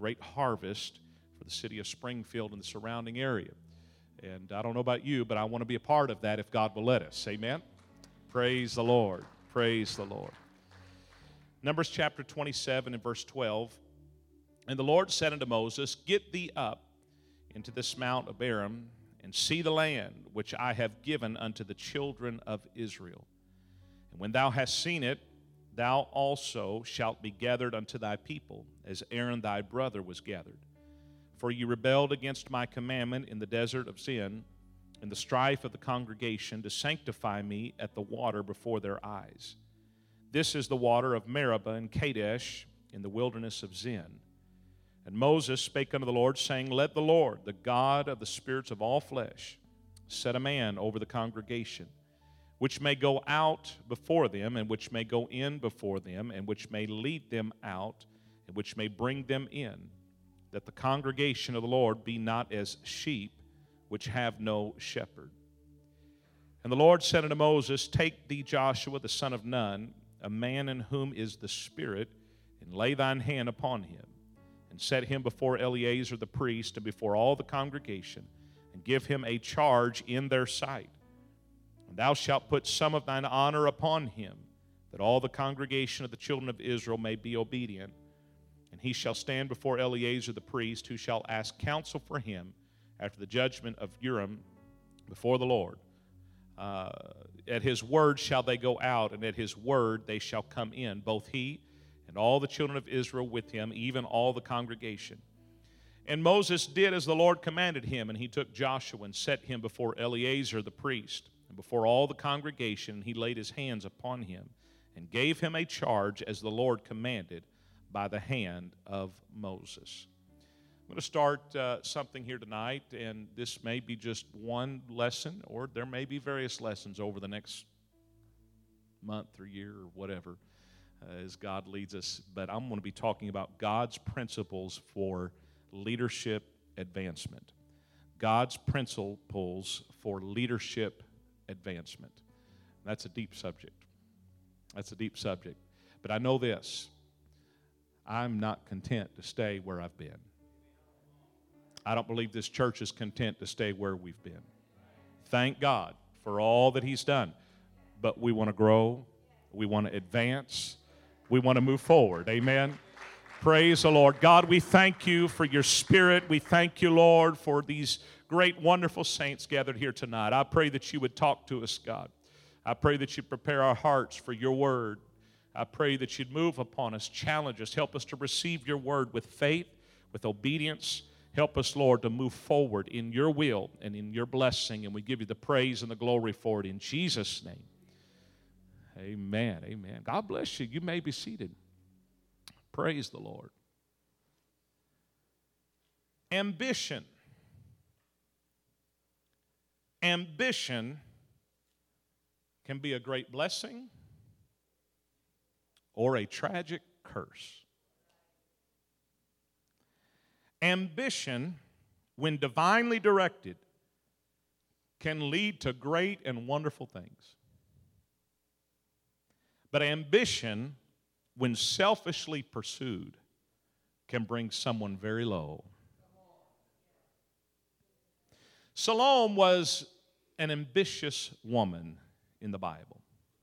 great harvest for the city of Springfield and the surrounding area. And I don't know about you, but I want to be a part of that if God will let us. Amen? Praise the Lord. Praise the Lord. Numbers chapter 27 and verse 12. And the Lord said unto Moses, Get thee up into this mount of Abarim, and see the land which I have given unto the children of Israel. And when thou hast seen it, thou also shalt be gathered unto thy people, as Aaron thy brother was gathered. For ye rebelled against my commandment in the desert of Zin, in the strife of the congregation, to sanctify me at the water before their eyes. This is the water of Meribah and Kadesh in the wilderness of Zin. And Moses spake unto the Lord, saying, Let the Lord, the God of the spirits of all flesh, set a man over the congregation, which may go out before them, and which may go in before them, and which may lead them out, and which may bring them in, that the congregation of the Lord be not as sheep which have no shepherd. And the Lord said unto Moses, Take thee Joshua the son of Nun, a man in whom is the Spirit, and lay thine hand upon him, and set him before Eleazar the priest and before all the congregation, and give him a charge in their sight. And thou shalt put some of thine honor upon him, that all the congregation of the children of Israel may be obedient. And he shall stand before Eleazar the priest, who shall ask counsel for him after the judgment of Urim before the Lord. At his word shall they go out, and at his word they shall come in, both he and all the children of Israel with him, even all the congregation. And Moses did as the Lord commanded him, and he took Joshua and set him before Eleazar the priest, and before all the congregation. He laid his hands upon him, and gave him a charge as the Lord commanded by the hand of Moses. I'm going to start something here tonight, and this may be just one lesson, or there may be various lessons over the next month or year or whatever, as God leads us. But I'm going to be talking about God's principles for leadership advancement. God's principles for leadership advancement. That's a deep subject. That's a deep subject. But I know this. I'm not content to stay where I've been. I don't believe this church is content to stay where we've been. Thank God for all that He's done. But we want to grow. We want to advance. We want to move forward. Amen. Praise the Lord. God, we thank you for your Spirit. We thank you, Lord, for these great, wonderful saints gathered here tonight. I pray that you would talk to us, God. I pray that you'd prepare our hearts for your word. I pray that you'd move upon us, challenge us, help us to receive your word with faith, with obedience. Help us, Lord, to move forward in your will and in your blessing, and we give you the praise and the glory for it in Jesus' name. Amen, amen. God bless you. You may be seated. Praise the Lord. Ambition. Ambition can be a great blessing or a tragic curse. Ambition, when divinely directed, can lead to great and wonderful things. But ambition, when selfishly pursued, can bring someone very low. Salome was an ambitious woman in the Bible.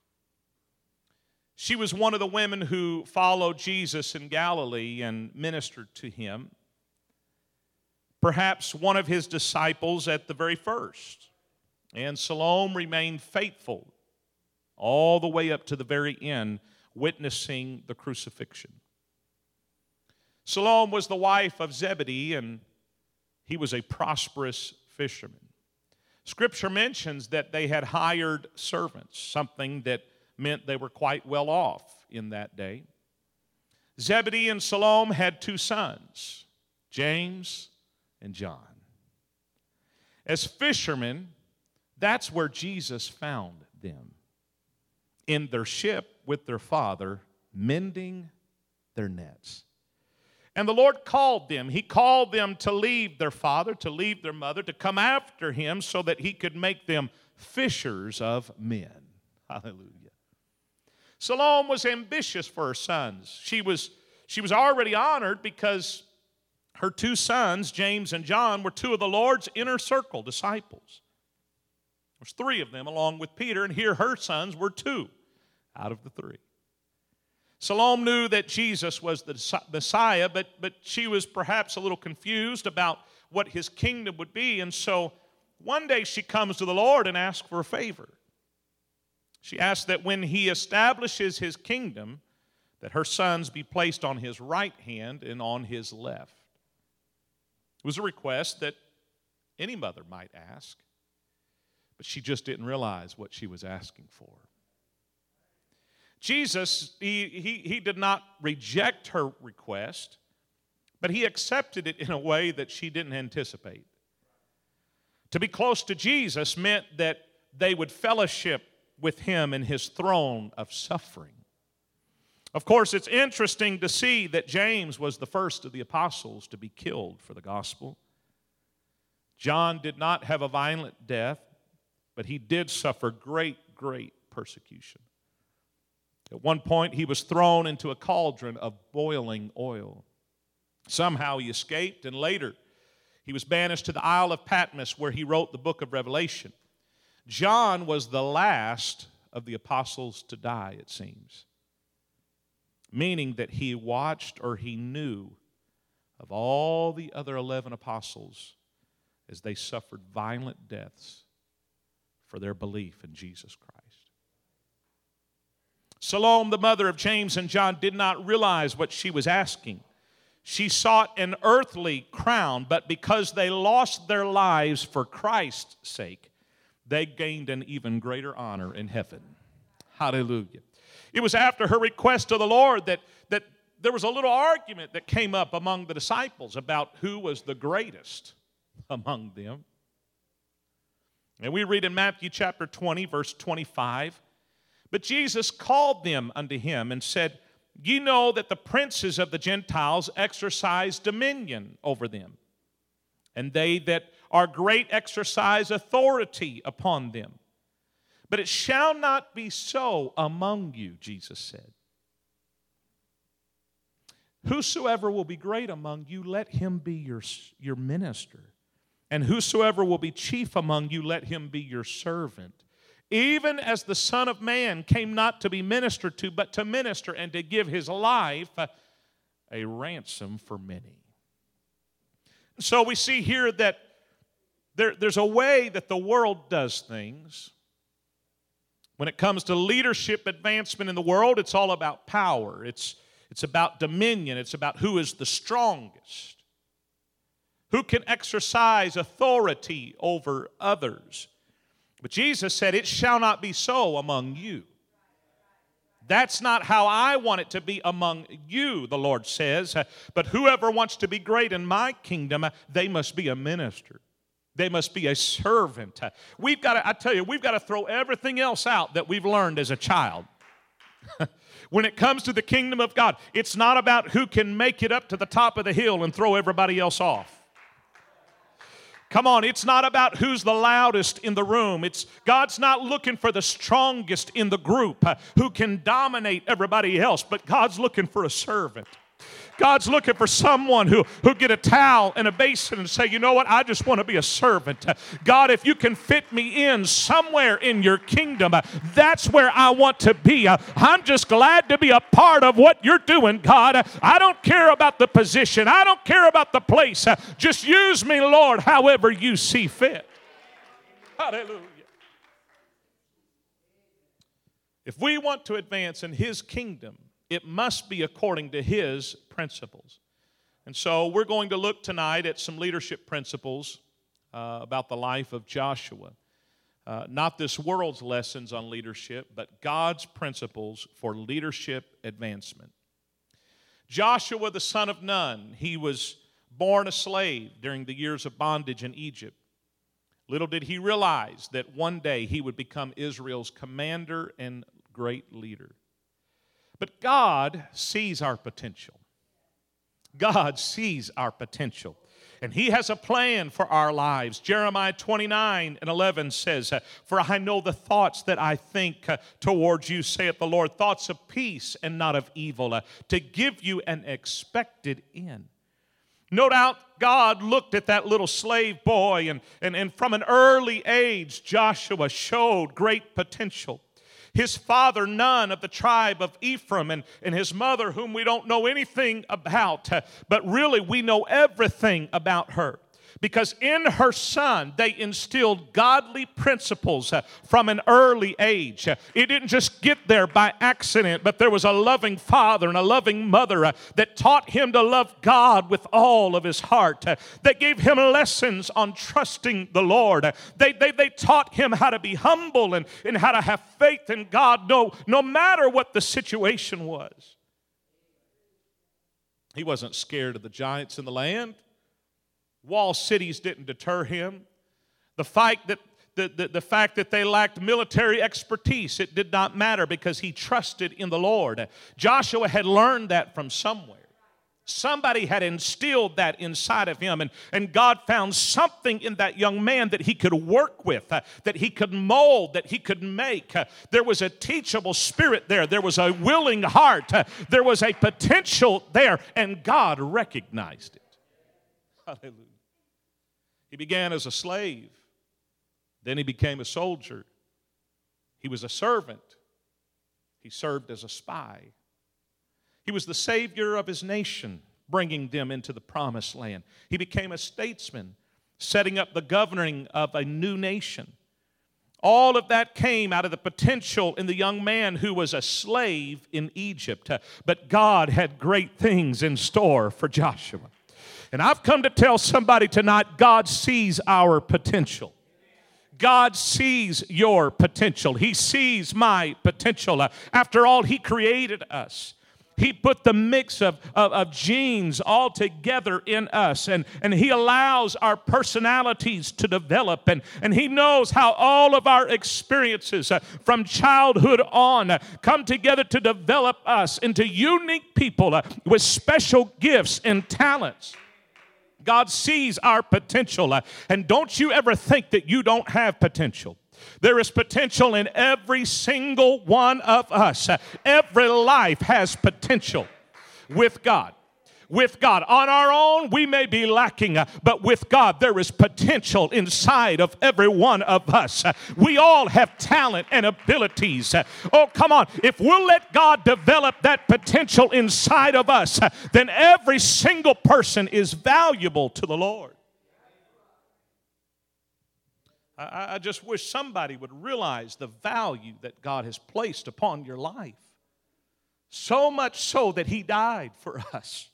She was one of the women who followed Jesus in Galilee and ministered to him. Perhaps one of his disciples at the very first. And Salome remained faithful all the way up to the very end, witnessing the crucifixion. Salome was the wife of Zebedee, and he was a prosperous fisherman. Scripture mentions that they had hired servants, something that meant they were quite well off in that day. Zebedee and Salome had two sons, James and John. As fishermen, that's where Jesus found them, in their ship with their father, mending their nets. And the Lord called them. He called them to leave their father, to leave their mother, to come after him so that he could make them fishers of men. Hallelujah. Salome was ambitious for her sons. She was already honored because Her two sons, James and John, were two of the Lord's inner circle disciples. There's three of them along with Peter, and here her sons were two out of the three. Salome knew that Jesus was the Messiah, but she was perhaps a little confused about what his kingdom would be, and so one day she comes to the Lord and asks for a favor. She asks that when he establishes his kingdom, that her sons be placed on his right hand and on his left. It was a request that any mother might ask, but she just didn't realize what she was asking for. Jesus, he did not reject her request, but he accepted it in a way that she didn't anticipate. To be close to Jesus meant that they would fellowship with him in his throne of suffering. Of course, it's interesting to see that James was the first of the apostles to be killed for the gospel. John did not have a violent death, but he did suffer great persecution. At one point, he was thrown into a cauldron of boiling oil. Somehow he escaped, and later he was banished to the Isle of Patmos, where he wrote the book of Revelation. John was the last of the apostles to die, it seems, meaning that he watched or he knew of all the other 11 apostles as they suffered violent deaths for their belief in Jesus Christ. Salome, the mother of James and John, did not realize what she was asking. She sought an earthly crown, but because they lost their lives for Christ's sake, they gained an even greater honor in heaven. Hallelujah. It was after her request to the Lord that there was a little argument that came up among the disciples about who was the greatest among them. And we read in Matthew chapter 20, verse 25, "But Jesus called them unto him and said, Ye know that the princes of the Gentiles exercise dominion over them, and they that are great exercise authority upon them. But it shall not be so among you," Jesus said. "Whosoever will be great among you, let him be your minister. And whosoever will be chief among you, let him be your servant. Even as the Son of Man came not to be ministered to, but to minister and to give his life a ransom for many." So we see here that there's a way that the world does things. When it comes to leadership advancement in the world, it's all about power. It's about dominion. It's about who is the strongest, who can exercise authority over others. But Jesus said, "It shall not be so among you." That's not how I want it to be among you, the Lord says. "But whoever wants to be great in my kingdom, they must be a minister. They must be a servant." We've got to throw everything else out that we've learned as a child. When it comes to the kingdom of God, it's not about who can make it up to the top of the hill and throw everybody else off. Come on, it's not about who's the loudest in the room. God's not looking for the strongest in the group who can dominate everybody else, but God's looking for a servant. God's looking for someone who get a towel and a basin and say, "You know what, I just want to be a servant. God, if you can fit me in somewhere in your kingdom, that's where I want to be. I'm just glad to be a part of what you're doing, God. I don't care about the position. I don't care about the place. Just use me, Lord, however you see fit." Hallelujah. If we want to advance in his kingdom, it must be according to his principles. And so we're going to look tonight at some leadership principles about the life of Joshua. Not this world's lessons on leadership, but God's principles for leadership advancement. Joshua, the son of Nun, he was born a slave during the years of bondage in Egypt. Little did he realize that one day he would become Israel's commander and great leader. But God sees our potential. God sees our potential. And he has a plan for our lives. Jeremiah 29:11 says, "For I know the thoughts that I think towards you, saith the Lord, thoughts of peace and not of evil, to give you an expected end." No doubt God looked at that little slave boy, and from an early age, Joshua showed great potential. His father, Nun, of the tribe of Ephraim, and his mother, whom we don't know anything about, but really we know everything about her. Because in her son, they instilled godly principles from an early age. It didn't just get there by accident, but there was a loving father and a loving mother that taught him to love God with all of his heart. They gave him lessons on trusting the Lord. They taught him how to be humble and how to have faith in God no matter what the situation was. He wasn't scared of the giants in the land. Wall cities didn't deter him. The fact that they lacked military expertise, it did not matter because he trusted in the Lord. Joshua had learned that from somewhere. Somebody had instilled that inside of him, and God found something in that young man that he could work with, that he could mold, that he could make. There was a teachable spirit there. There was a willing heart. There was a potential there, and God recognized it. Hallelujah. He began as a slave. Then he became a soldier. He was a servant. He served as a spy. He was the savior of his nation, bringing them into the promised land. He became a statesman, setting up the governing of a new nation. All of that came out of the potential in the young man who was a slave in Egypt. But God had great things in store for Joshua. And I've come to tell somebody tonight, God sees our potential. God sees your potential. He sees my potential. After all, He created us. He put the mix of genes all together in us, and He allows our personalities to develop, and He knows how all of our experiences from childhood on come together to develop us into unique people with special gifts and talents. God sees our potential, and don't you ever think that you don't have potential. There is potential in every single one of us. Every life has potential with God. With God. On our own, we may be lacking, but with God, there is potential inside of every one of us. We all have talent and abilities. Oh, come on. If we'll let God develop that potential inside of us, then every single person is valuable to the Lord. I just wish somebody would realize the value that God has placed upon your life. So much so that He died for us.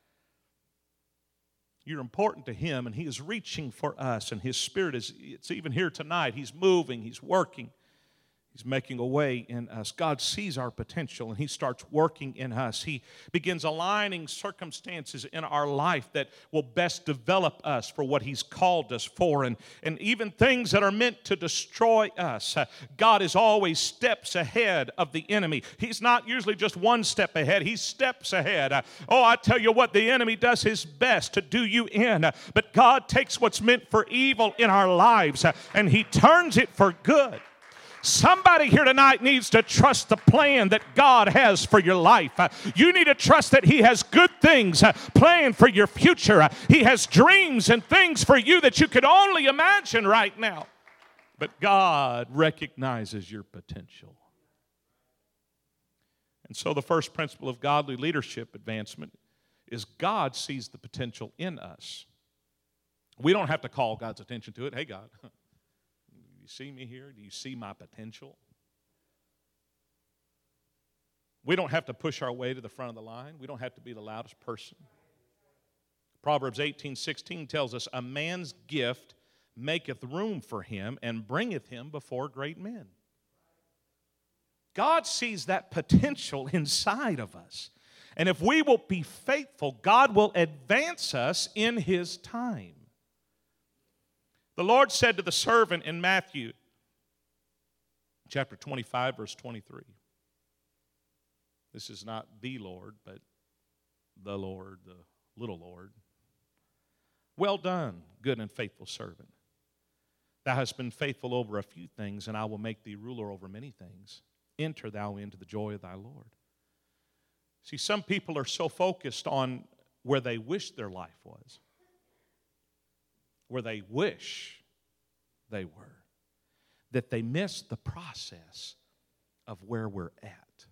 You're important to Him, and He is reaching for us, and His Spirit it's even here tonight. He's moving, He's working. He's making a way in us. God sees our potential, and He starts working in us. He begins aligning circumstances in our life that will best develop us for what He's called us for, and even things that are meant to destroy us. God is always steps ahead of the enemy. He's not usually just one step ahead. He's steps ahead. I tell you what, the enemy does his best to do you in, but God takes what's meant for evil in our lives, and He turns it for good. Somebody here tonight needs to trust the plan that God has for your life. You need to trust that He has good things planned for your future. He has dreams and things for you that you could only imagine right now. But God recognizes your potential. And so the first principle of godly leadership advancement is God sees the potential in us. We don't have to call God's attention to it. Hey, God, you see me here? Do you see my potential? We don't have to push our way to the front of the line. We don't have to be the loudest person. Proverbs 18:16 tells us, a man's gift maketh room for him and bringeth him before great men. God sees that potential inside of us. And if we will be faithful, God will advance us in His time. The Lord said to the servant in Matthew chapter 25, verse 23. This is not the Lord, but the Lord, the little Lord. Well done, good and faithful servant. Thou hast been faithful over a few things, and I will make thee ruler over many things. Enter thou into the joy of thy Lord. See, some people are so focused on where they wish their life was, where they wish they were, that they miss the process of where we're at.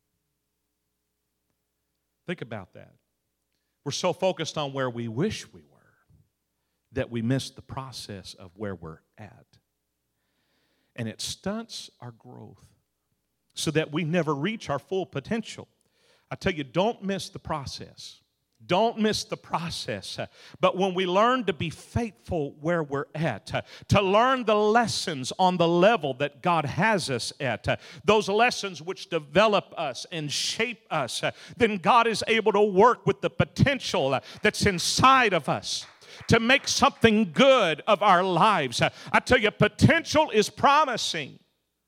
Think about that. We're so focused on where we wish we were that we miss the process of where we're at. And it stunts our growth so that we never reach our full potential. I tell you, don't miss the process. Don't miss the process. But when we learn to be faithful where we're at, to learn the lessons on the level that God has us at, those lessons which develop us and shape us, then God is able to work with the potential that's inside of us to make something good of our lives. I tell you, potential is promising.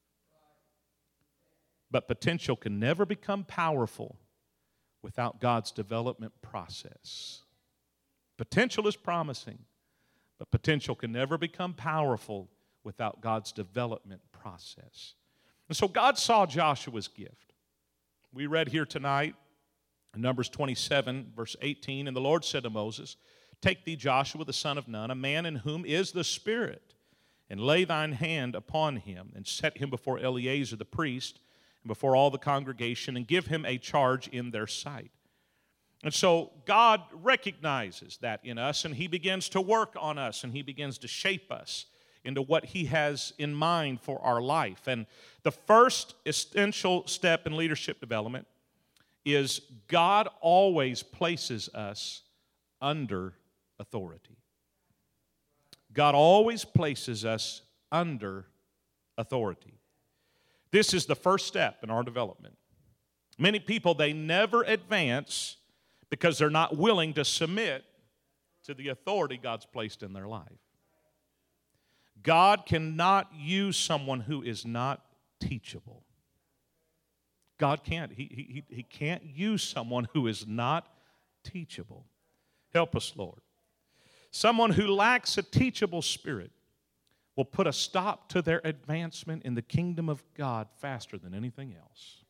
But potential can never become powerful without God's development process. Potential is promising, but potential can never become powerful without God's development process. And so God saw Joshua's gift. We read here tonight in Numbers 27, verse 18, and the Lord said to Moses, "Take thee Joshua the son of Nun, a man in whom is the Spirit, and lay thine hand upon him, and set him before Eleazar the priest, and before all the congregation, and give him a charge in their sight." And so God recognizes that in us, and He begins to work on us, and He begins to shape us into what He has in mind for our life. And the first essential step in leadership development is God always places us under authority. God always places us under authority. This is the first step in our development. Many people, they never advance because they're not willing to submit to the authority God's placed in their life. God cannot use someone who is not teachable. God can't. He can't use someone who is not teachable. Help us, Lord. Someone who lacks a teachable spirit will put a stop to their advancement in the kingdom of God faster than anything else.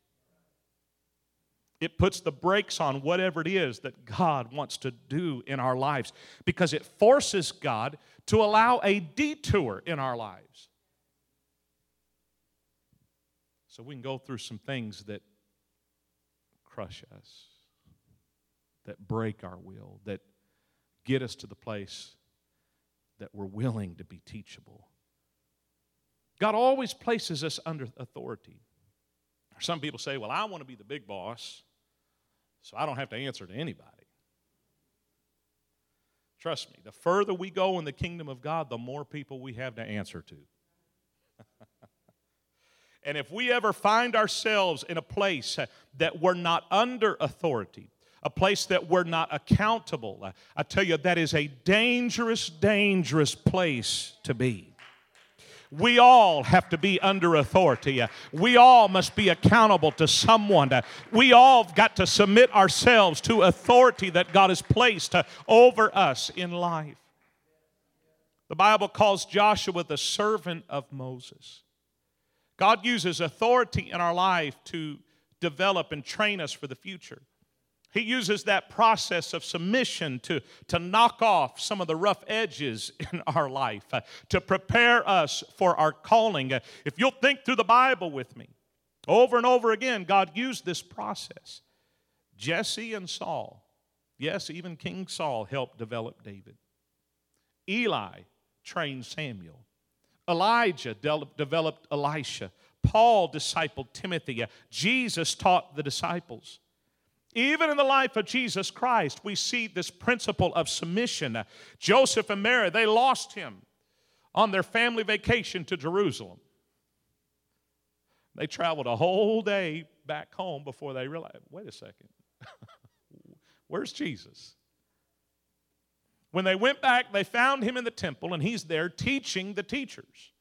It puts the brakes on whatever it is that God wants to do in our lives because it forces God to allow a detour in our lives. So we can go through some things that crush us, that break our will, that get us to the place that we're willing to be teachable. God always places us under authority. Some people say, well, I want to be the big boss, so I don't have to answer to anybody. Trust me, the further we go in the kingdom of God, the more people we have to answer to. And if we ever find ourselves in a place that we're not under authority, a place that we're not accountable, I tell you, that is a dangerous, dangerous place to be. We all have to be under authority. We all must be accountable to someone. We all got to submit ourselves to authority that God has placed over us in life. The Bible calls Joshua the servant of Moses. God uses authority in our life to develop and train us for the future. He uses that process of submission to knock off some of the rough edges in our life, to prepare us for our calling. If you'll think through the Bible with me, over and over again, God used this process. Jesse and Saul, yes, even King Saul helped develop David. Eli trained Samuel. Elijah developed Elisha. Paul discipled Timothy. Jesus taught the disciples. Even in the life of Jesus Christ, we see this principle of submission. Joseph and Mary, they lost him on their family vacation to Jerusalem. They traveled a whole day back home before they realized, wait a second, where's Jesus? When they went back, they found him in the temple, and he's there teaching the teachers.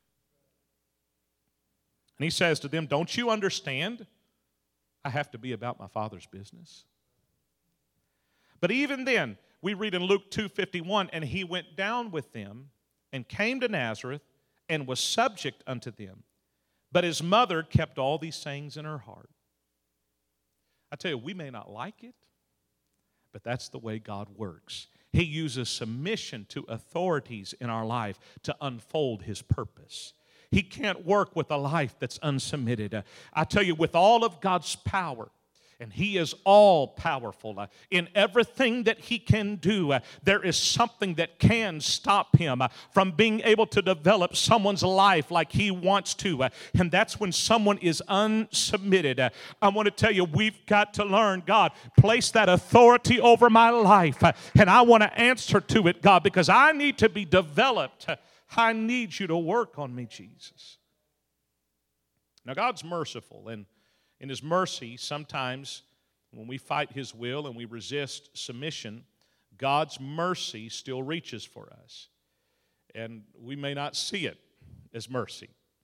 And he says to them, don't you understand? I have to be about my Father's business. But even then, we read in Luke 2:51, and he went down with them and came to Nazareth and was subject unto them. But his mother kept all these sayings in her heart. I tell you, we may not like it, But that's the way God works. He uses submission to authorities in our life to unfold His purpose. He can't work with a life that's unsubmitted. I tell you, with all of God's power, and He is all powerful in everything that He can do, there is something that can stop Him from being able to develop someone's life like He wants to. And that's when someone is unsubmitted. I want to tell you, we've got to learn, God, place that authority over my life. And I want to answer to it, God, because I need to be developed. I need you to work on me, Jesus. Now, God's merciful, and in His mercy, sometimes when we fight His will and we resist submission, God's mercy still reaches for us. And we may not see it as mercy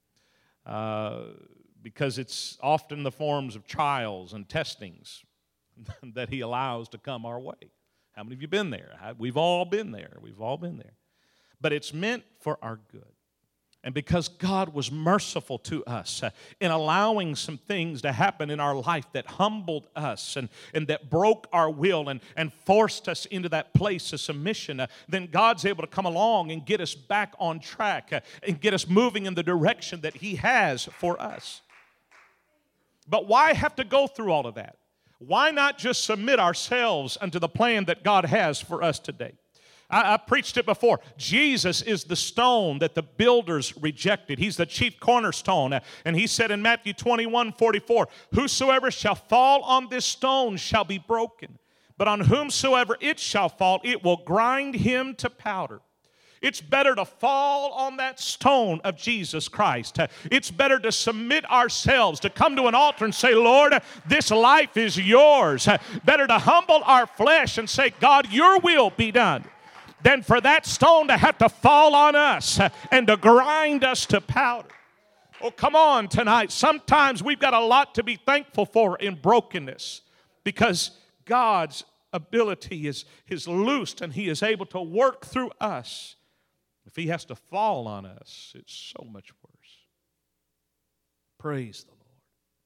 because it's often the forms of trials and testings that He allows to come our way. How many of you been there? We've all been there. We've all been there. But it's meant for our good. And because God was merciful to us in allowing some things to happen in our life that humbled us and that broke our will and forced us into that place of submission, then God's able to come along and get us back on track and get us moving in the direction that He has for us. But why have to go through all of that? Why not just submit ourselves unto the plan that God has for us today? I preached it before. Jesus is the stone that the builders rejected. He's the chief cornerstone. And He said in Matthew 21:44, whosoever shall fall on this stone shall be broken. But on whomsoever it shall fall, it will grind him to powder. It's better to fall on that stone of Jesus Christ. It's better to submit ourselves, to come to an altar and say, Lord, this life is yours. Better to humble our flesh and say, God, your will be done, than for that stone to have to fall on us and to grind us to powder. Oh, come on tonight. Sometimes we've got a lot to be thankful for in brokenness because God's ability is loosed and He is able to work through us. If He has to fall on us, it's so much worse. Praise the Lord.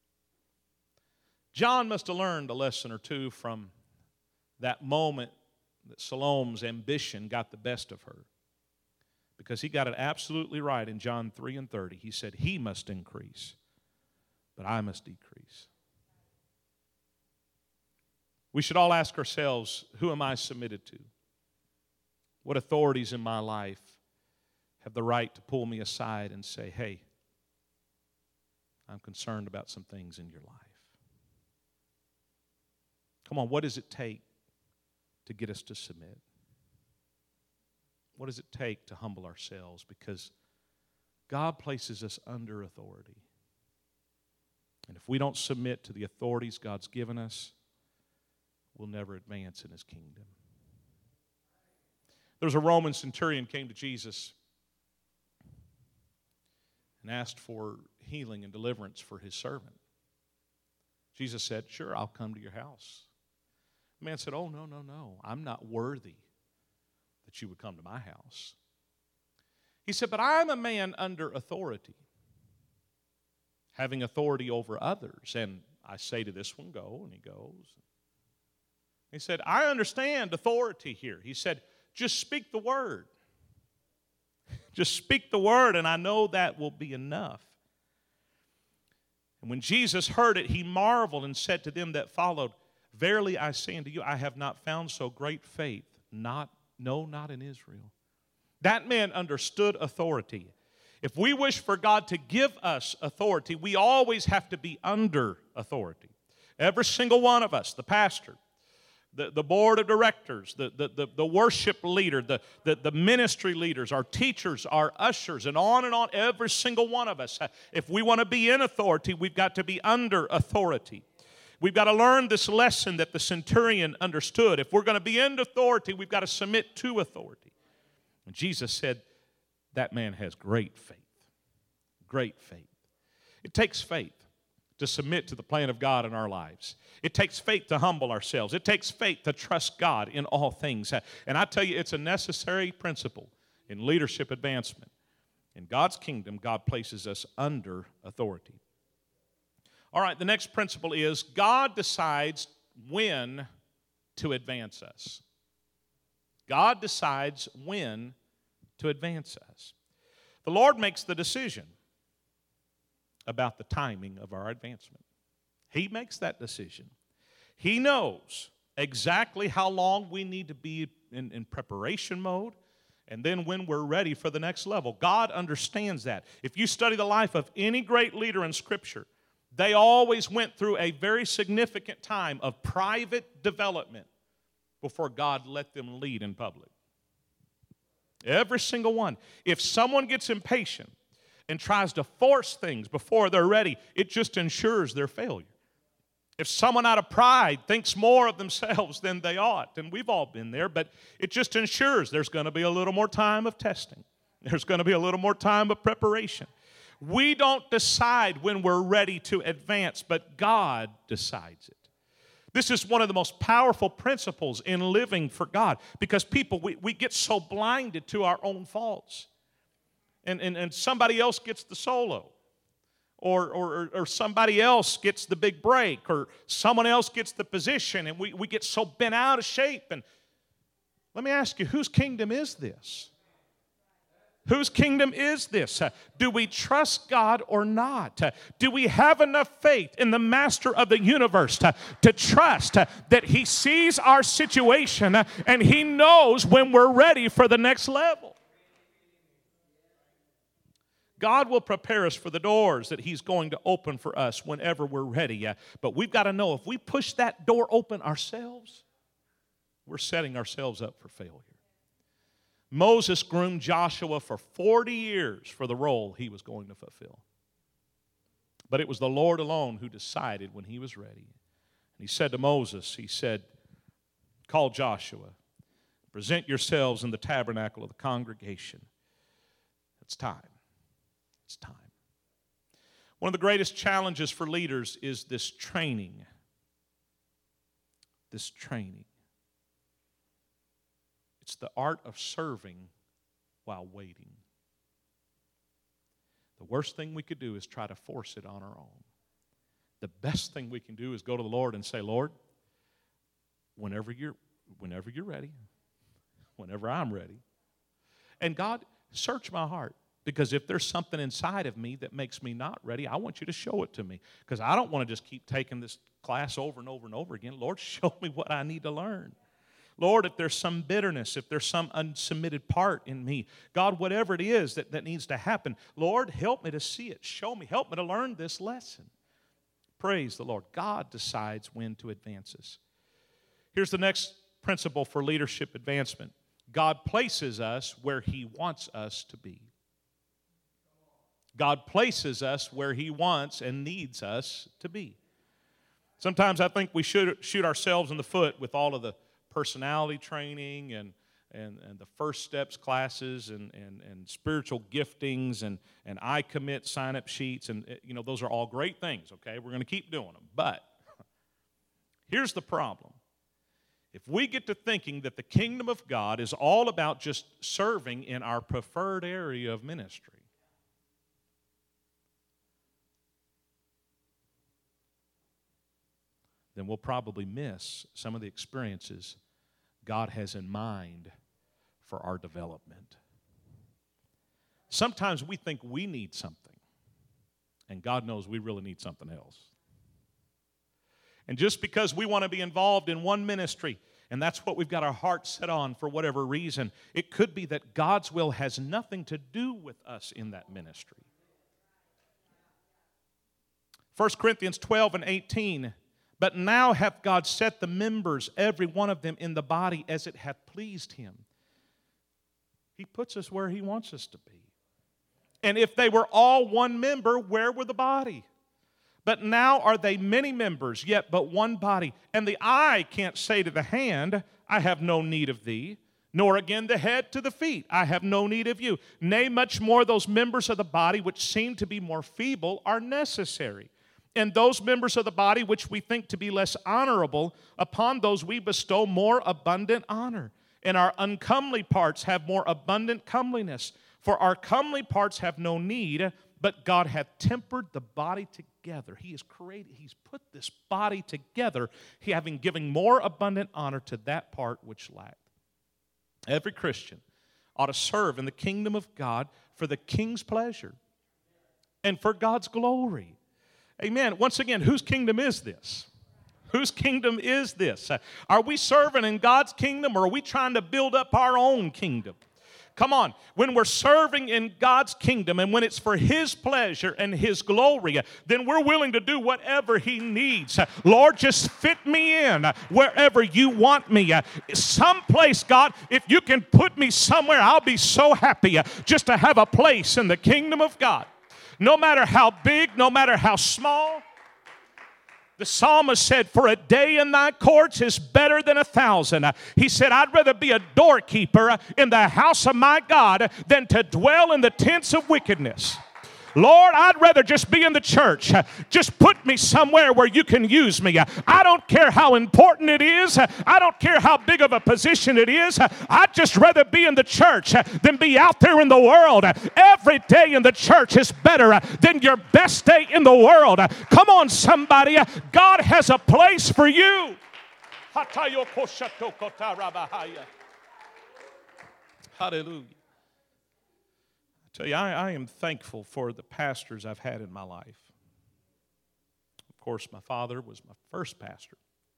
John must have learned a lesson or two from that moment that Salome's ambition got the best of her, because he got it absolutely right in John 3:30. He said, He must increase, but I must decrease. We should all ask ourselves, who am I submitted to? What authorities in my life have the right to pull me aside and say, hey, I'm concerned about some things in your life? Come on, what does it take to get us to submit? What does it take to humble ourselves? Because God places us under authority. And if we don't submit to the authorities God's given us, we'll never advance in His kingdom. There was a Roman centurion came to Jesus and asked for healing and deliverance for his servant. Jesus said, sure, I'll come to your house. The man said, oh, no, I'm not worthy that you would come to my house. He said, but I'm a man under authority, having authority over others. And I say to this one, go, and he goes. He said, I understand authority here. He said, just speak the word. Just speak the word, and I know that will be enough. And when Jesus heard it, He marveled and said to them that followed, verily I say unto you, I have not found so great faith, not in Israel. That man understood authority. If we wish for God to give us authority, we always have to be under authority. Every single one of us, the pastor, the board of directors, the worship leader, the ministry leaders, our teachers, our ushers, and on, every single one of us. If we want to be in authority, we've got to be under authority. We've got to learn this lesson that the centurion understood. If we're going to be in authority, we've got to submit to authority. And Jesus said, that man has great faith. Great faith. It takes faith to submit to the plan of God in our lives. It takes faith to humble ourselves. It takes faith to trust God in all things. And I tell you, it's a necessary principle in leadership advancement. In God's kingdom, God places us under authority. All right, the next principle is God decides when to advance us. God decides when to advance us. The Lord makes the decision about the timing of our advancement. He makes that decision. He knows exactly how long we need to be in preparation mode, and then when we're ready for the next level. God understands that. If you study the life of any great leader in Scripture, they always went through a very significant time of private development before God let them lead in public. Every single one. If someone gets impatient and tries to force things before they're ready, it just ensures their failure. If someone out of pride thinks more of themselves than they ought, and we've all been there, but it just ensures there's going to be a little more time of testing. There's going to be a little more time of preparation. We don't decide when we're ready to advance, but God decides it. This is one of the most powerful principles in living for God, because people, we get so blinded to our own faults. And somebody else gets the solo. Or somebody else gets the big break, or someone else gets the position, and we get so bent out of shape. And let me ask you, whose kingdom is this? Whose kingdom is this? Do we trust God or not? Do we have enough faith in the master of the universe to trust that He sees our situation and He knows when we're ready for the next level? God will prepare us for the doors that He's going to open for us whenever we're ready. But we've got to know, if we push that door open ourselves, we're setting ourselves up for failure. Moses groomed Joshua for 40 years for the role he was going to fulfill. But it was the Lord alone who decided when He was ready. And He said to Moses, He said, call Joshua, present yourselves in the tabernacle of the congregation. It's time. It's time. One of the greatest challenges for leaders is this training. This training. It's the art of serving while waiting. The worst thing we could do is try to force it on our own. The best thing we can do is go to the Lord and say, Lord, whenever you're ready, whenever I'm ready, and God, search my heart. Because if there's something inside of me that makes me not ready, I want you to show it to me. Because I don't want to just keep taking this class over and over and over again. Lord, show me what I need to learn. Lord, if there's some bitterness, if there's some unsubmitted part in me, God, whatever it is that needs to happen, Lord, help me to see it. Show me. Help me to learn this lesson. Praise the Lord. God decides when to advance us. Here's the next principle for leadership advancement. God places us where He wants us to be. God places us where He wants and needs us to be. Sometimes I think we should shoot ourselves in the foot with all of the personality training and the first steps classes and spiritual giftings and I commit sign-up sheets. And, those are all great things, okay? We're going to keep doing them. But here's the problem. If we get to thinking that the kingdom of God is all about just serving in our preferred area of ministry, then we'll probably miss some of the experiences God has in mind for our development. Sometimes we think we need something, and God knows we really need something else. And just because we want to be involved in one ministry, and that's what we've got our heart set on for whatever reason, it could be that God's will has nothing to do with us in that ministry. 1 Corinthians 12 and 18, but now hath God set the members, every one of them, in the body as it hath pleased Him. He puts us where He wants us to be. And if they were all one member, where were the body? But now are they many members, yet but one body. And the eye can't say to the hand, I have no need of thee, nor again the head to the feet, I have no need of you. Nay, much more those members of the body which seem to be more feeble are necessary. And those members of the body which we think to be less honorable, upon those we bestow more abundant honor. And our uncomely parts have more abundant comeliness. For our comely parts have no need, but God hath tempered the body together. He has created, He's put this body together, having given more abundant honor to that part which lacked. Every Christian ought to serve in the kingdom of God for the King's pleasure and for God's glory. Amen. Once again, whose kingdom is this? Whose kingdom is this? Are we serving in God's kingdom, or are we trying to build up our own kingdom? Come on, when we're serving in God's kingdom and when it's for His pleasure and His glory, then we're willing to do whatever He needs. Lord, just fit me in wherever you want me. Someplace, God, if you can put me somewhere, I'll be so happy just to have a place in the kingdom of God. No matter how big, no matter how small. The psalmist said, for a day in thy courts is better than 1,000. He said, I'd rather be a doorkeeper in the house of my God than to dwell in the tents of wickedness. Lord, I'd rather just be in the church. Just put me somewhere where you can use me. I don't care how important it is. I don't care how big of a position it is. I'd just rather be in the church than be out there in the world. Every day in the church is better than your best day in the world. Come on, somebody. God has a place for you. Hallelujah. I tell you, I am thankful for the pastors I've had in my life. Of course, my father was my first pastor.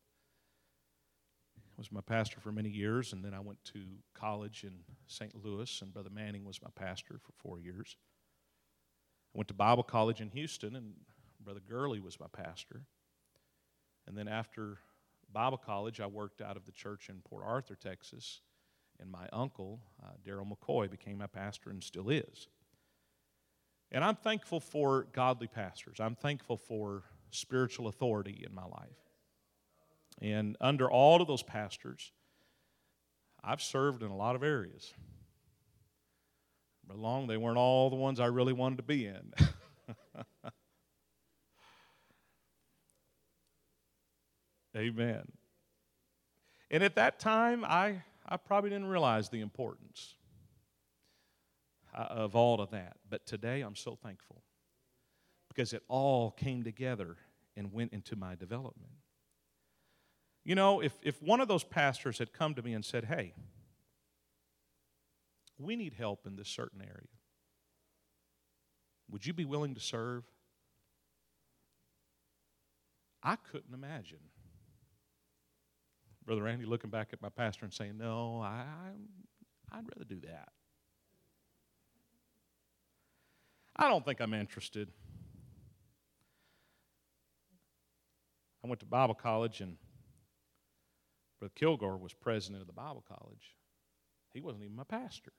He was my pastor for many years, and then I went to college in St. Louis, and Brother Manning was my pastor for 4 years. I went to Bible college in Houston, and Brother Gurley was my pastor. And then after Bible college, I worked out of the church in Port Arthur, Texas, and my uncle, Daryl McCoy, became my pastor and still is. And I'm thankful for godly pastors. I'm thankful for spiritual authority in my life. And under all of those pastors, I've served in a lot of areas. But long, they weren't all the ones I really wanted to be in. Amen. And at that time, I probably didn't realize the importance of all of that. But today, I'm so thankful because it all came together and went into my development. You know, if one of those pastors had come to me and said, hey, we need help in this certain area, would you be willing to serve? I couldn't imagine Brother Randy looking back at my pastor and saying, no, I'd rather do that. I don't think I'm interested. I went to Bible college, and Brother Kilgore was president of the Bible college. He wasn't even my pastor.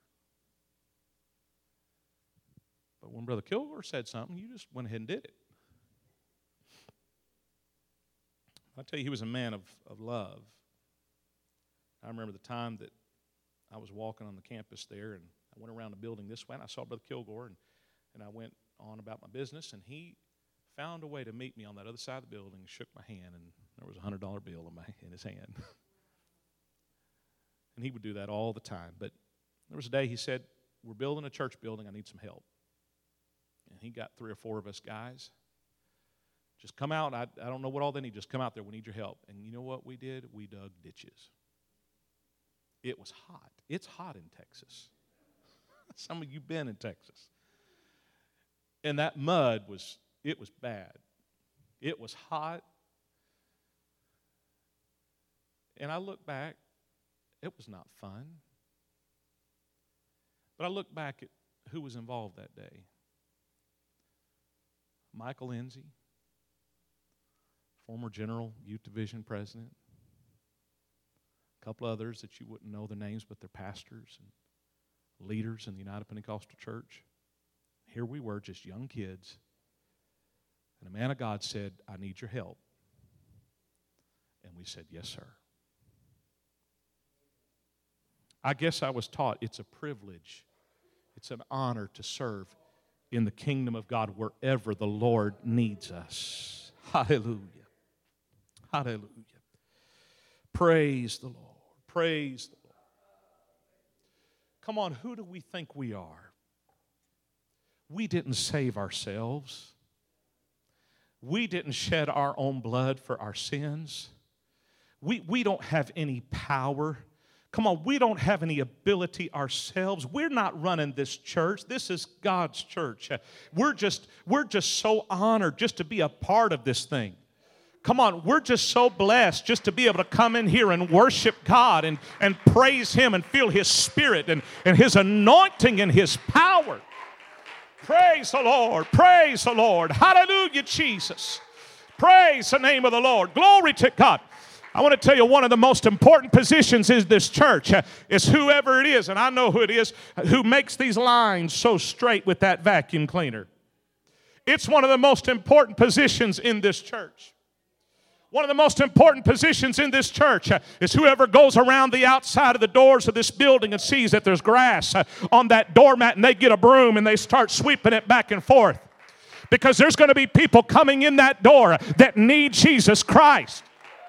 But when Brother Kilgore said something, you just went ahead and did it. I tell you, he was a man of love. I remember the time that I was walking on the campus there, and I went around the building this way, and I saw Brother Kilgore, and I went on about my business, and he found a way to meet me on that other side of the building, shook my hand, and there was a $100 bill in his hand. And he would do that all the time. But there was a day he said, we're building a church building, I need some help. And he got 3 or 4 of us guys. Just come out, I don't know what all they need, just come out there, we need your help. And you know what we did? We dug ditches. It was hot. It's hot in Texas. Some of you been in Texas. And that mud was bad. It was hot. And I look back, it was not fun. But I look back at who was involved that day. Michael Lindsay, former General Youth Division President. A couple others that you wouldn't know their names, but they're pastors and leaders in the United Pentecostal Church. Here we were, just young kids. And a man of God said, I need your help. And we said, yes, sir. I guess I was taught it's a privilege, it's an honor to serve in the kingdom of God wherever the Lord needs us. Hallelujah. Hallelujah. Praise the Lord. Praise the Lord. Come on, who do we think we are? We didn't save ourselves. We didn't shed our own blood for our sins. We don't have any power. Come on, we don't have any ability ourselves. We're not running this church. This is God's church. We're just so honored just to be a part of this thing. Come on, we're just so blessed just to be able to come in here and worship God and praise Him and feel His Spirit and His anointing and His power. Praise the Lord. Praise the Lord. Hallelujah, Jesus. Praise the name of the Lord. Glory to God. I want to tell you, one of the most important positions in this church is whoever it is, and I know who it is, who makes these lines so straight with that vacuum cleaner. It's one of the most important positions in this church. One of the most important positions in this church is whoever goes around the outside of the doors of this building and sees that there's grass on that doormat, and they get a broom and they start sweeping it back and forth. Because there's going to be people coming in that door that need Jesus Christ.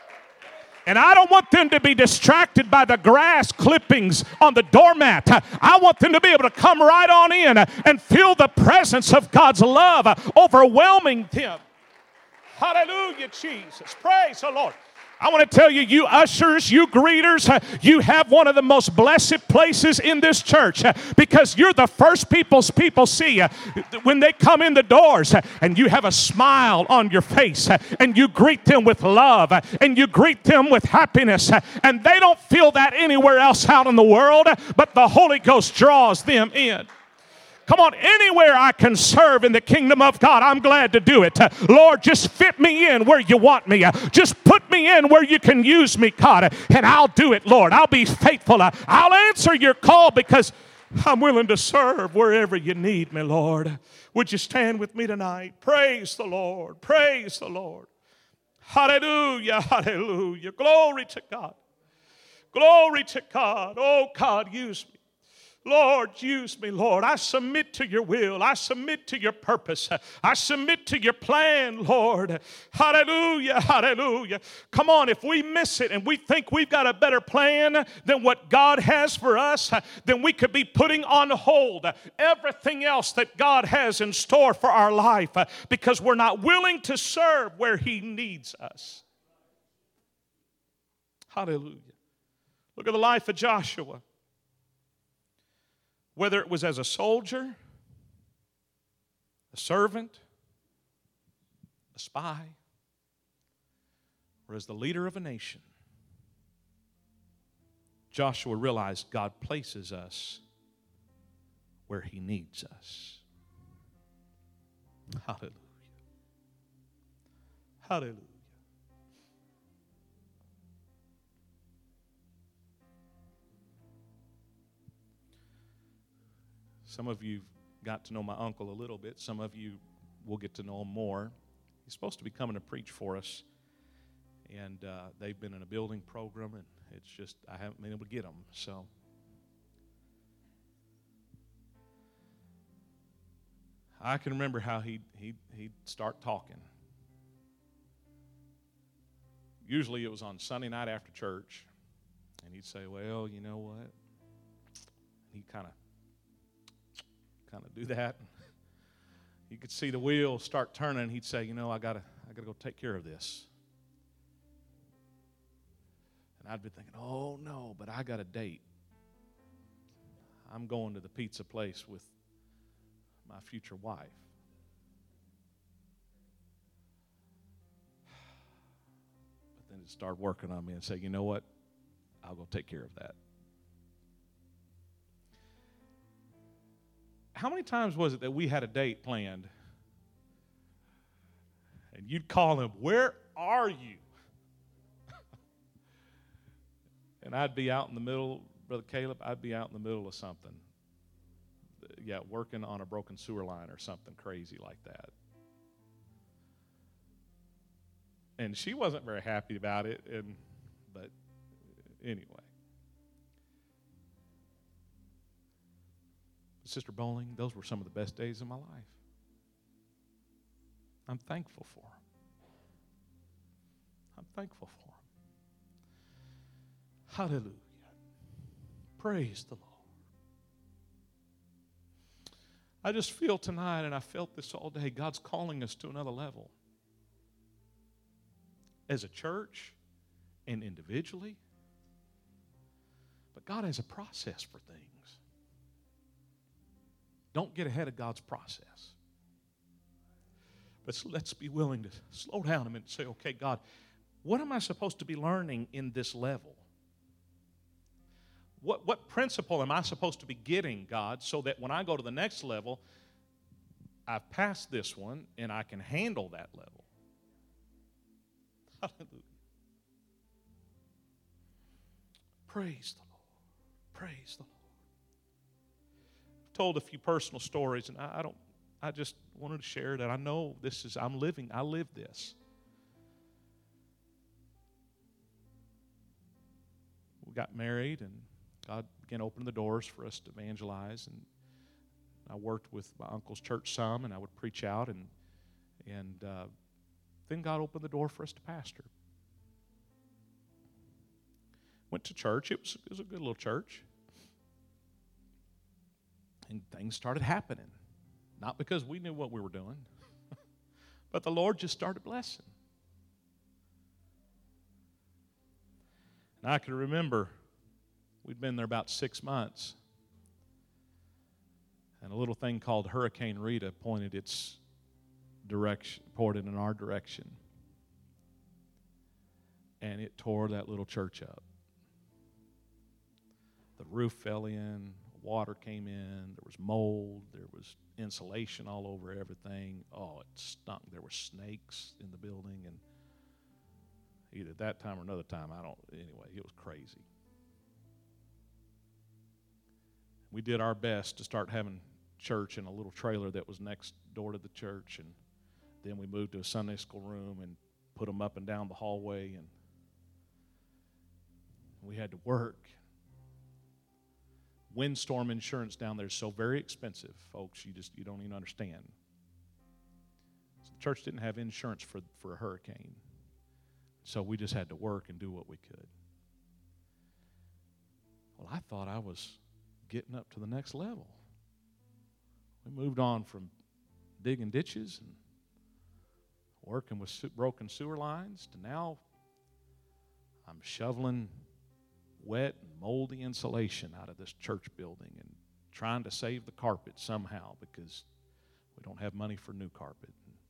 And I don't want them to be distracted by the grass clippings on the doormat. I want them to be able to come right on in and feel the presence of God's love overwhelming them. Hallelujah, Jesus. Praise the Lord. I want to tell you, you ushers, you greeters, you have one of the most blessed places in this church because you're the first people see when they come in the doors, and you have a smile on your face and you greet them with love and you greet them with happiness, and they don't feel that anywhere else out in the world, but the Holy Ghost draws them in. Come on, anywhere I can serve in the kingdom of God, I'm glad to do it. Lord, just fit me in where you want me. Just put me in where you can use me, God, and I'll do it, Lord. I'll be faithful. I'll answer your call because I'm willing to serve wherever you need me, Lord. Would you stand with me tonight? Praise the Lord. Praise the Lord. Hallelujah, hallelujah. Glory to God. Glory to God. Oh, God, use me. Lord, use me, Lord. I submit to your will. I submit to your purpose. I submit to your plan, Lord. Hallelujah, hallelujah. Come on, if we miss it and we think we've got a better plan than what God has for us, then we could be putting on hold everything else that God has in store for our life because we're not willing to serve where He needs us. Hallelujah. Look at the life of Joshua. Whether it was as a soldier, a servant, a spy, or as the leader of a nation, Joshua realized God places us where He needs us. Hallelujah. Hallelujah. Some of you got to know my uncle a little bit. Some of you will get to know him more. He's supposed to be coming to preach for us. And they've been in a building program, and it's just, I haven't been able to get them. So I can remember how he'd start talking. Usually it was on Sunday night after church. And he'd say, well, you know what? He'd kind of do that. You could see the wheels start turning. He'd say, you know, I gotta go take care of this. And I'd be thinking, oh no, but I got a date. I'm going to the pizza place with my future wife. But then it started working on me and say, you know what? I'll go take care of that. How many times was it that we had a date planned and you'd call him, where are you? And I'd be out in the middle, Brother Caleb, I'd be out in the middle of something. Yeah, working on a broken sewer line or something crazy like that. And she wasn't very happy about it, but anyway. Sister Bowling, those were some of the best days of my life. I'm thankful for them. I'm thankful for them. Hallelujah. Praise the Lord. I just feel tonight, and I felt this all day, God's calling us to another level. as a church and individually. But God has a process for things. Don't get ahead of God's process. But let's be willing to slow down a minute and say, okay, God, what am I supposed to be learning in this level? What principle am I supposed to be getting, God, so that when I go to the next level, I've passed this one and I can handle that level? Hallelujah. Praise the Lord. Praise the Lord. I've told a few personal stories, and I just wanted to share that I know I live this. We got married, and God began opening the doors for us to evangelize, and I worked with my uncle's church some, and I would preach out, and then God opened the door for us to pastor. Went to church. It was a good little church. And things started happening. Not because we knew what we were doing, but the Lord just started blessing. And I can remember we'd been there about 6 months, and a little thing called Hurricane Rita pointed in our direction. And it tore that little church up. The roof fell in, water came in, there was mold, there was insulation all over everything. Oh, it stunk. There were snakes in the building, and either that time or another time, anyway, it was crazy. We did our best to start having church in a little trailer that was next door to the church, and then we moved to a Sunday school room and put them up and down the hallway, and we had to work. Windstorm insurance down there is so very expensive, folks, you don't even understand. So the church didn't have insurance for a hurricane. So we just had to work and do what we could. Well, I thought I was getting up to the next level. We moved on from digging ditches and working with broken sewer lines to now I'm shoveling wet and moldy insulation out of this church building and trying to save the carpet somehow because we don't have money for new carpet.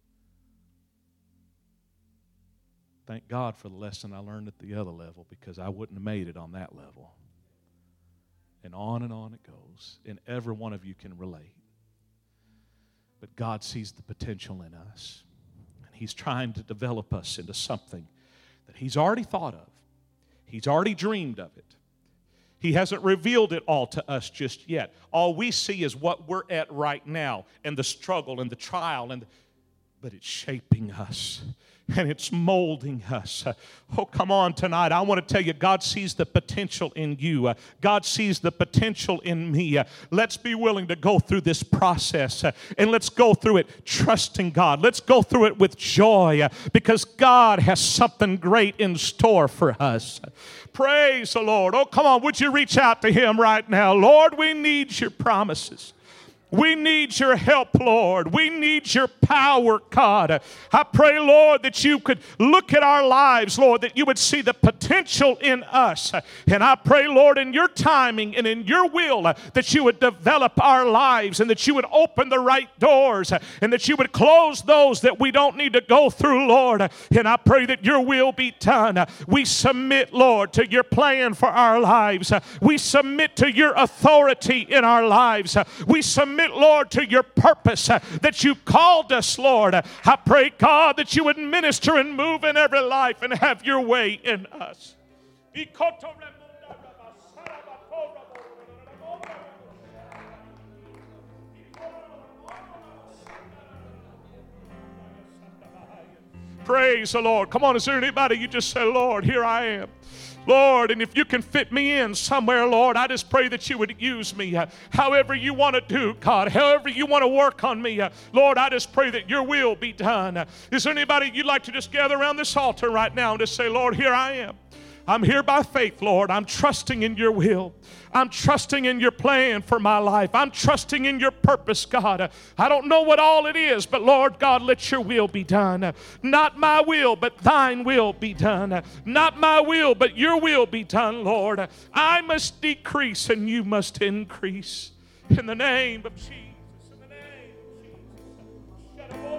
Thank God for the lesson I learned at the other level, because I wouldn't have made it on that level. And on it goes. And every one of you can relate. But God sees the potential in us. And He's trying to develop us into something that He's already thought of. He's already dreamed of it. He hasn't revealed it all to us just yet. All we see is what we're at right now, and the struggle and the trial, but it's shaping us. And it's molding us. Oh, come on tonight. I want to tell you, God sees the potential in you. God sees the potential in me. Let's be willing to go through this process. And let's go through it trusting God. Let's go through it with joy, because God has something great in store for us. Praise the Lord. Oh, come on. Would you reach out to Him right now? Lord, we need your promises. We need your help, Lord. We need your power, God. I pray, Lord, that you could look at our lives, Lord, that you would see the potential in us. And I pray, Lord, in your timing and in your will, that you would develop our lives and that you would open the right doors and that you would close those that we don't need to go through, Lord. And I pray that your will be done. We submit, Lord, to your plan for our lives. We submit to your authority in our lives. We submit, Lord, to your purpose that you called us, Lord. I pray, God, that you would minister and move in every life and have your way in us. Praise the Lord. Come on, is there anybody you just say, Lord, here I am. Lord, and if you can fit me in somewhere, Lord, I just pray that you would use me however you want to do, God, however you want to work on me. Lord, I just pray that your will be done. Is there anybody you'd like to just gather around this altar right now and just say, Lord, here I am. I'm here by faith, Lord. I'm trusting in your will. I'm trusting in your plan for my life. I'm trusting in your purpose, God. I don't know what all it is, but Lord God, let your will be done. Not my will, but thine will be done. Not my will, but your will be done, Lord. I must decrease and you must increase. In the name of Jesus. In the name of Jesus.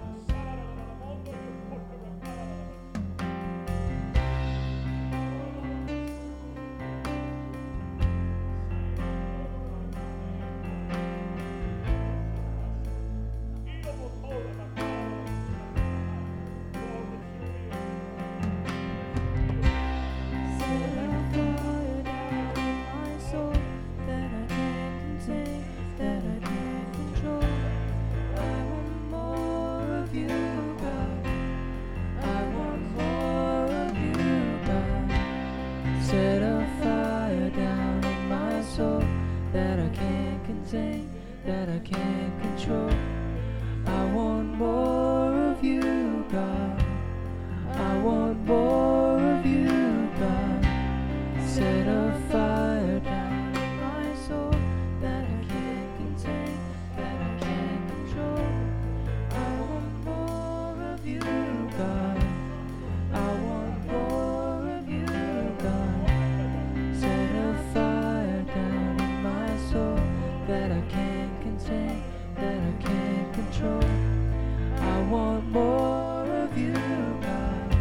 Set a fire down in my soul that I can't contain, that I can't control. I want more of you, God. I want more of you, God. Set a fire down in my soul that I can't contain, that I can't control. I want more of you, God. I want more of you, God. Set a fire down in my soul that I can't contain, that I can't control. I want more of you, God.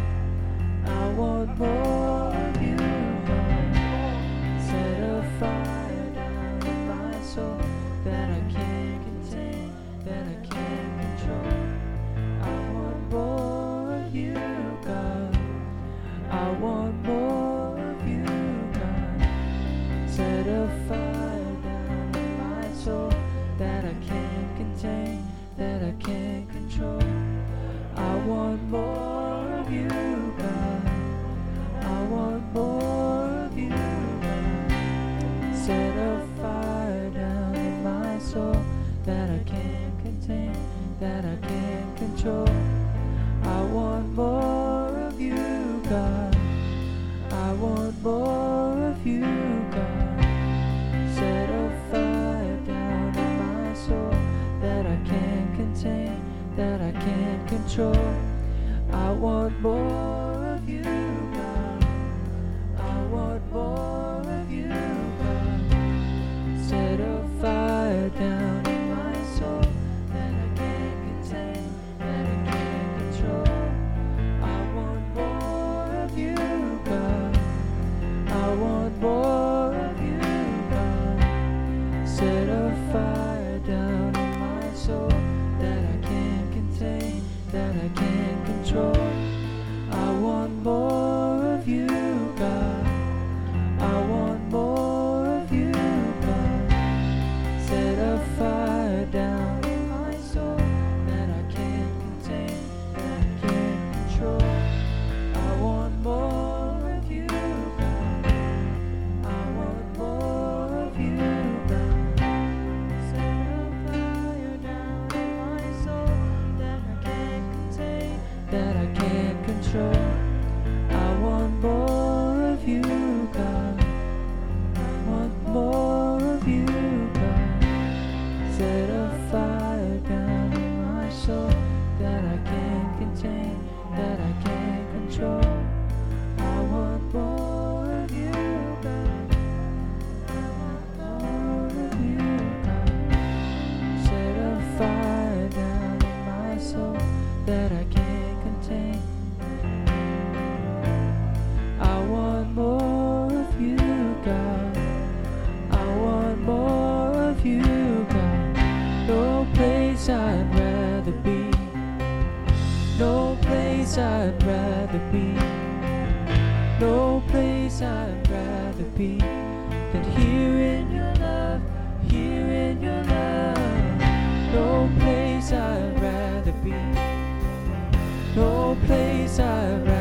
I want more of you, God. Set a fire down in my soul that I can't contain, that I can't control. I want more of you, God. I want more of you, God. Set a fire down in my soul that I can't contain, that I can't control. I want more of you, God. I want more of you, God. Set a fire down in my soul that I can't contain, that I can't control. I want more of you, God. I want more of you, God. Set a fire down in my soul that I can't contain, that I can't control. I want more of you, God. I want more of you, God. Set a fire down in my soul that I can't contain, that I can't control. I want more of you, God. I want more of you, God. Set a fire down in my soul that I can't contain, that I can't control. I want more of you, God. I want more of you, God. Set a fire down in my soul that I can't contain, that I can't control. I want more of you, God. I want more of you, God. Set a fire down in my soul that I can't contain, that I can't control. I want more of you, God. I want more of you, God. Set a fire down in my soul that I can't contain, that I can't control. I want more of you, God. I want more of you, God. Set a fire down in my soul that I can't contain. I want more of you, God. I want more of you, God. No place I'd rather be. No place I'd rather be. No place I'd rather be than here in your love, here in your love. No place I'd rather be. No place I'd rather be.